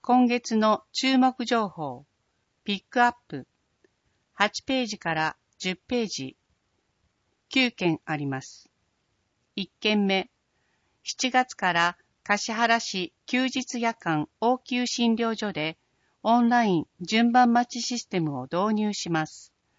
今月の注目情報、ピックアップ、8ページから10ページ、9件あります。1件目、7月から橿原市休日夜間応急診療所でオンライン順番待ちシステムを導入します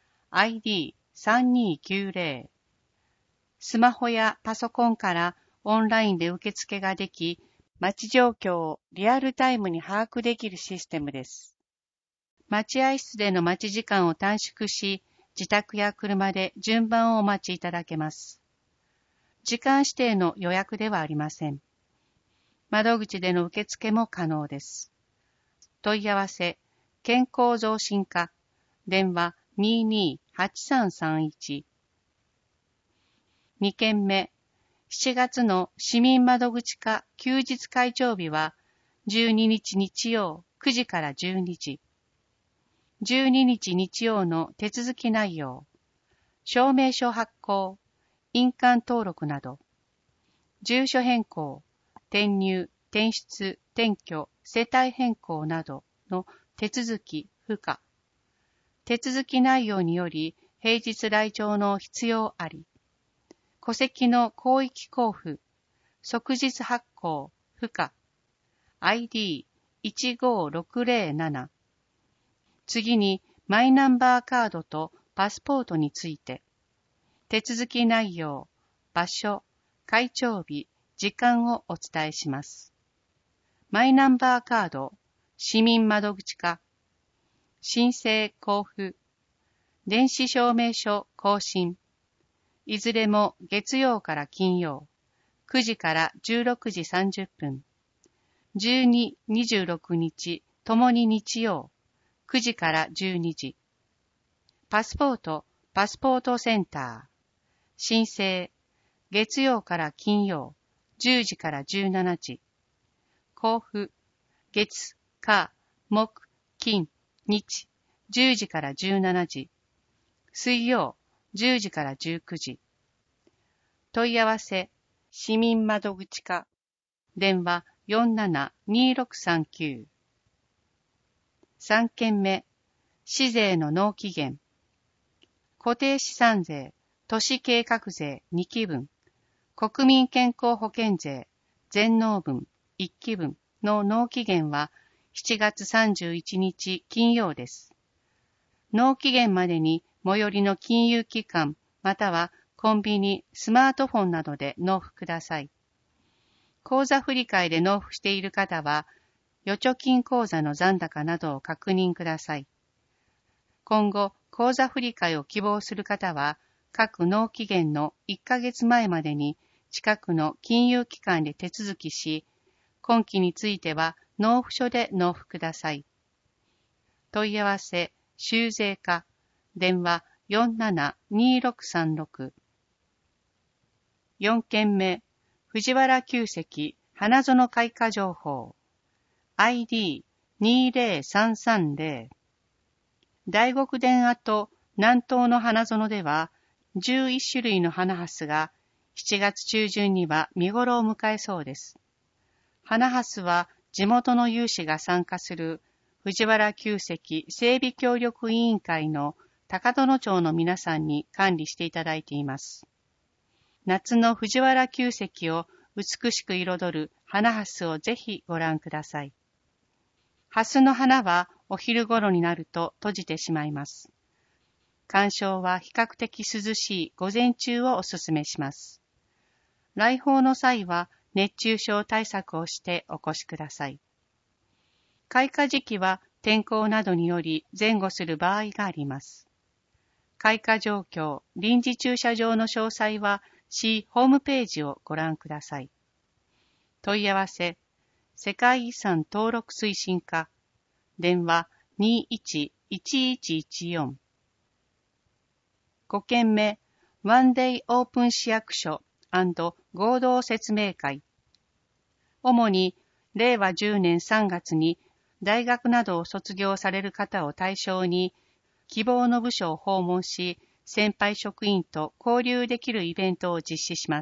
。ID3290。スマホやパソコンからオンラインで受付ができ、待ち状況をリアルタイムに把握できるシステムです。待合室での待ち時間を短縮し、自宅や車で順番をお待ちいただけます。時間指定の予約ではありません。窓口での受付も可能です。問い合わせ、健康増進課、電話228331。2件目、7月の市民窓口課休日開帳日は12日日曜9時から12時。12日日曜の手続き内容、証明書発行、印鑑登録など、住所変更、転入、転出、転居、世帯変更などの手続き不可。手続き内容により平日来庁の必要あり。戸籍の広域交付、即日発行不可。ID15607。次にマイナンバーカードとパスポートについて、手続き内容、場所、開帳日、時間をお伝えします。マイナンバーカード、市民窓口課、申請交付、電子証明書更新、いずれも月曜から金曜、9時から16時30分、12、26日ともに日曜、9時から12時。パスポート、パスポートセンター、申請、月曜から金曜、10時から17時。交付、月、火、木、金、日、10時から17時。水曜、10時から19時。問い合わせ、市民窓口課、電話472639。3件目、市税の納期限。固定資産税、都市計画税2期分、国民健康保険税全納分1期分の納期限は7月31日金曜です。納期限までに最寄りの金融機関またはコンビニ、スマートフォンなどで納付ください。口座振替で納付している方は、預貯金口座の残高などを確認ください。今後、口座振替を希望する方は、各納期限の1ヶ月前までに近くの金融機関で手続きし、今期については納付書で納付ください。問い合わせ、修税課、電話472636。4件目、藤原旧跡花園開花情報。ID20330。大極殿跡南東の花園では、11種類の花ハスが7月中旬には見頃を迎えそうです。花ハスは地元の有志が参加する藤原旧跡整備協力委員会の高殿町の皆さんに管理していただいています。夏の藤原旧跡を美しく彩る花ハスをぜひご覧ください。ハスの花はお昼頃になると閉じてしまいます。鑑賞は比較的涼しい午前中をお勧めします。来訪の際は熱中症対策をしてお越しください。開花時期は天候などにより前後する場合があります。開花状況、臨時駐車場の詳細は市ホームページをご覧ください。問い合わせ、世界遺産登録推進課、電話211114。5件目、ワンデイオープン市役所&合同説明会。主に、令和10年3月に大学などを卒業される方を対象に、希望の部署を訪問し、先輩職員と交流できるイベントを実施します。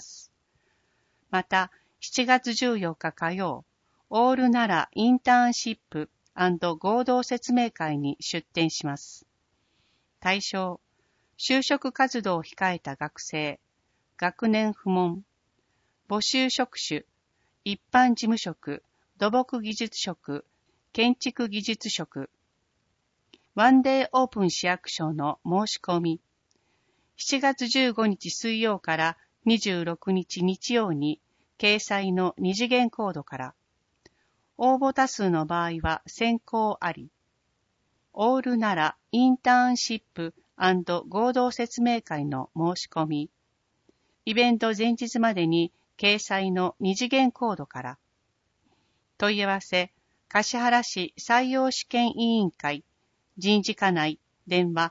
また、7月14日火曜、オール奈良インターンシップ合同説明会に出展します。対象、就職活動を控えた学生、学年不問、募集職種、一般事務職、土木技術職、建築技術職。ワンデーオープン市役所の申し込み。7月15日水曜から26日日曜に掲載の二次元コードから。応募多数の場合は選考あり。オールならインターンシップ&合同説明会の申し込み。イベント前日までに掲載の二次元コードから。問い合わせ、橿原市採用試験委員会、人事課内、電話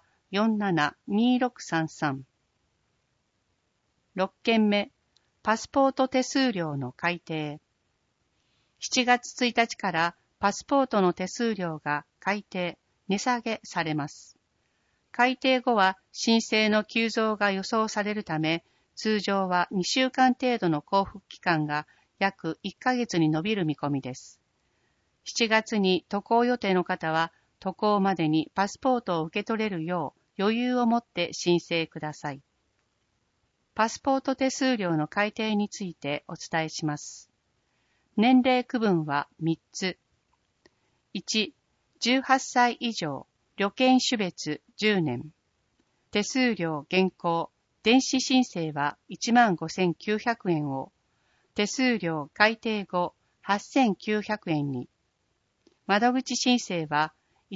47-2633。6件目、パスポート手数料の改定。7月1日からパスポートの手数料が改定、値下げされます。改定後は申請の急増が予想されるため、通常は2週間程度の交付期間が約1ヶ月に延びる見込みです。7月に渡航予定の方は、渡航までにパスポートを受け取れるよう余裕を持って申請ください。パスポート手数料の改定についてお伝えします。年齢区分は3つ。1、18歳以上、旅券種別10年。手数料現行、電子申請は 15,900 円を、手数料改定後 8,900 円に。窓口申請は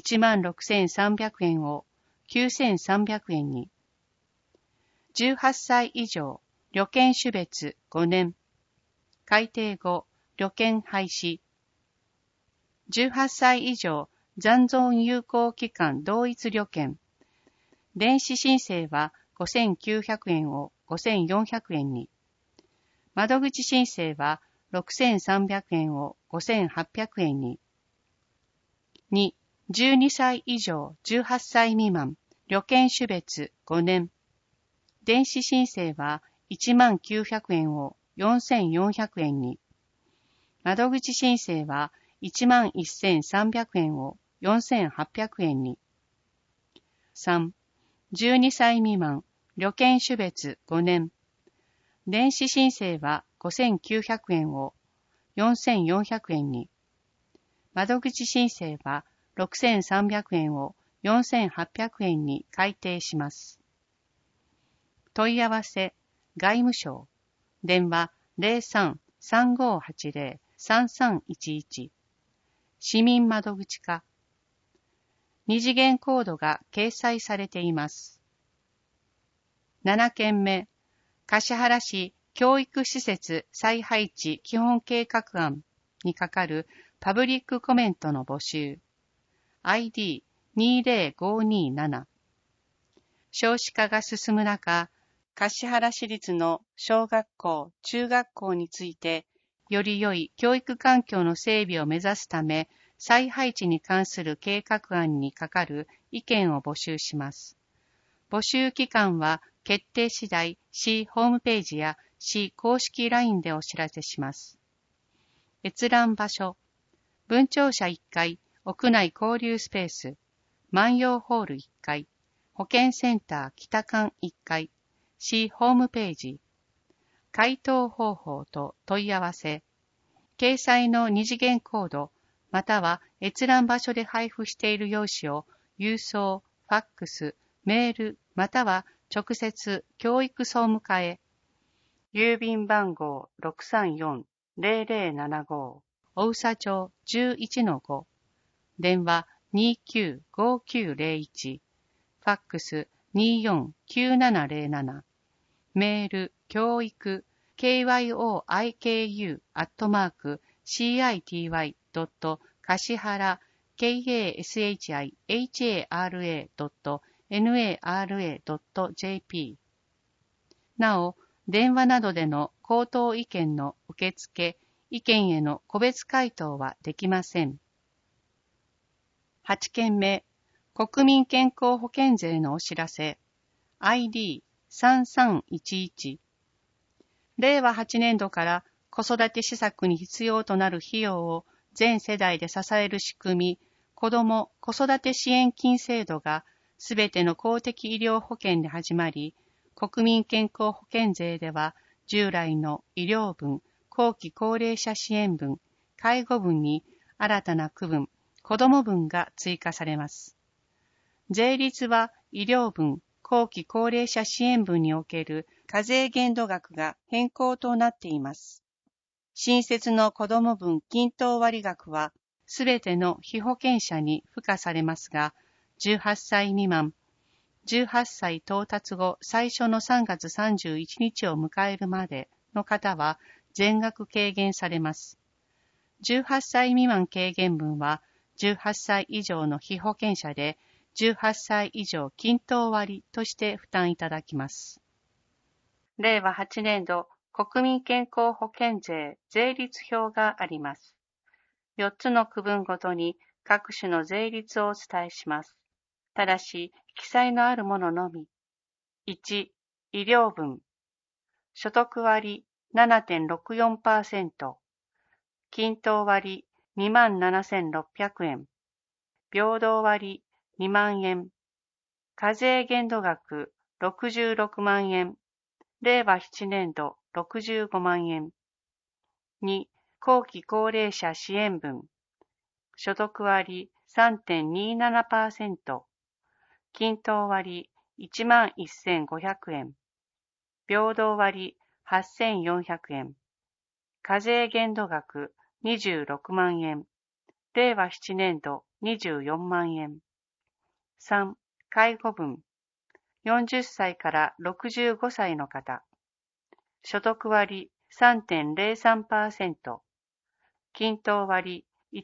16,300 円を 9,300 円に。18歳以上、旅券種別5年。改定後、旅券廃止。18歳以上、残存有効期間同一旅券。電子申請は 5,900 円を 5,400 円に。窓口申請は 6,300 円を 5,800 円に。2、12歳以上18歳未満、旅券種別5年。電子申請は 10,900 円を 4,400 円に。窓口申請は 11,300 円を 4,800 円に。3、12歳未満、旅券種別5年。電子申請は 5,900 円を 4,400 円に。窓口申請は 6,300 円を 4,800 円に改定します。問い合わせ、外務省、電話 03-3580-3311、市民窓口課。二次元コードが掲載されています。7件目、橿原市教育施設再配置基本計画案にかかるパブリックコメントの募集。ID20527。少子化が進む中、橿原市立の小学校、中学校について、より良い教育環境の整備を目指すため、再配置に関する計画案にかかる意見を募集します。募集期間は決定次第、市ホームページや市公式 LINE でお知らせします。閲覧場所、文庁舎1階、屋内交流スペース、万葉ホール1階、保健センター北館1階、市ホームページ、回答方法と問い合わせ、掲載の二次元コード、または閲覧場所で配布している用紙を郵送、ファックス、メール、または直接教育総務課へ。郵便番号 634-0075、大佐町 11-5、電話 295901、ファックス 249707、メール教育kyiu@city.kashihara.nara.jp。 なお、電話などでの口頭意見の受付、意見への個別回答はできません。8件目、国民健康保険税のお知らせ。ID3311。令和8年度から子育て施策に必要となる費用を全世代で支える仕組み、 子ども・子育て支援金制度がすべての公的医療保険で始まり、国民健康保険税では従来の医療分、後期高齢者支援分、介護分に新たな区分、子ども分が追加されます。税率は医療分、後期高齢者支援分における課税限度額が変更となっています。新設の子ども分均等割額はすべての被保険者に付加されますが、18歳未満、18歳到達後最初の3月31日を迎えるまでの方は全額軽減されます。18歳未満軽減分は18歳以上の被保険者で18歳以上均等割として負担いただきます。令和8年度国民健康保険税税率表があります。4つの区分ごとに各種の税率をお伝えします。ただし、記載のあるもののみ。1、医療分。所得割 7.64%。均等割27,600円。平等割2万円。課税限度額66万円。令和7年度65万円。2、後期高齢者支援分。所得割 3.27%。均等割11,500円。平等割8,400円。課税限度額26万円。令和7年度24万円。3、介護分。40歳から65歳の方。所得割 3.03%。均等割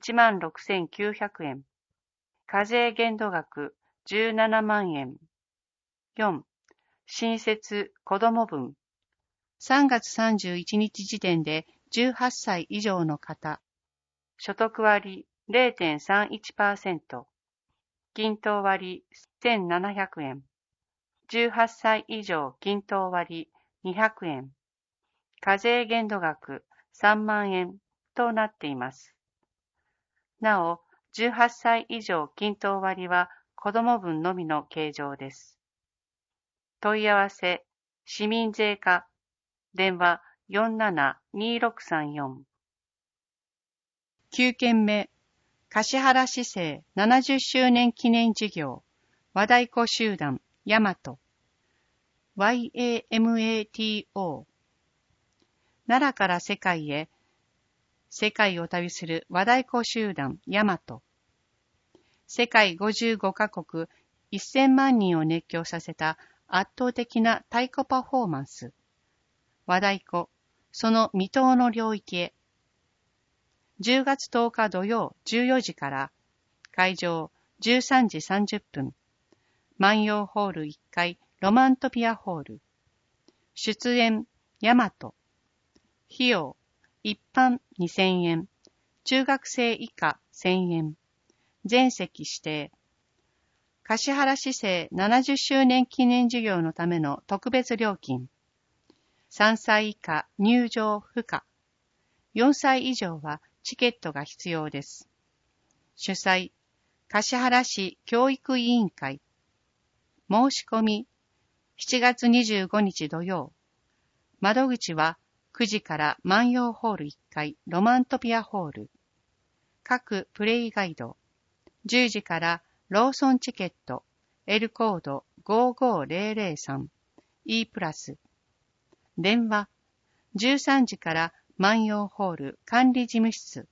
16,900円。課税限度額17万円。4、新設子ども分。3月31日時点で18歳以上の方。所得割 0.31%。均等割1,700円。18歳以上均等割200円。課税限度額3万円となっています。なお、18歳以上均等割は子ども分のみの計上です。問い合わせ、市民税課、電話 47-2634。9件目、橿原市政70周年記念事業、和太鼓集団、大和、YAMATO。奈良から世界へ、世界を旅する和太鼓集団、大和。世界55カ国1000万人を熱狂させた圧倒的な太鼓パフォーマンス。和太鼓、その未踏の領域へ。10月10日土曜14時から、会場13時30分。万葉ホール1階ロマントピアホール。出演、大和。費用、一般2000円。中学生以下1000円。全席指定。橿原市政70周年記念事業のための特別料金。3歳以下入場不可。4歳以上はチケットが必要です。主催、橿原市教育委員会。申し込み、7月25日土曜。窓口は9時から万葉ホール1階ロマントピアホール。各プレイガイド。10時からローソンチケット L コード55003 E プラス。電話13時から万葉ホール管理事務室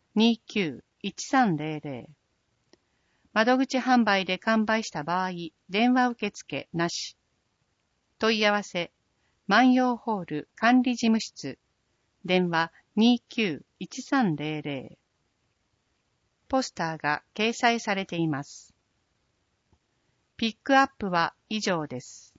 29-1300。窓口販売で完売した場合、電話受付なし。問い合わせ万葉ホール管理事務室。電話 29-1300。ポスターが掲載されています。ピックアップは以上です。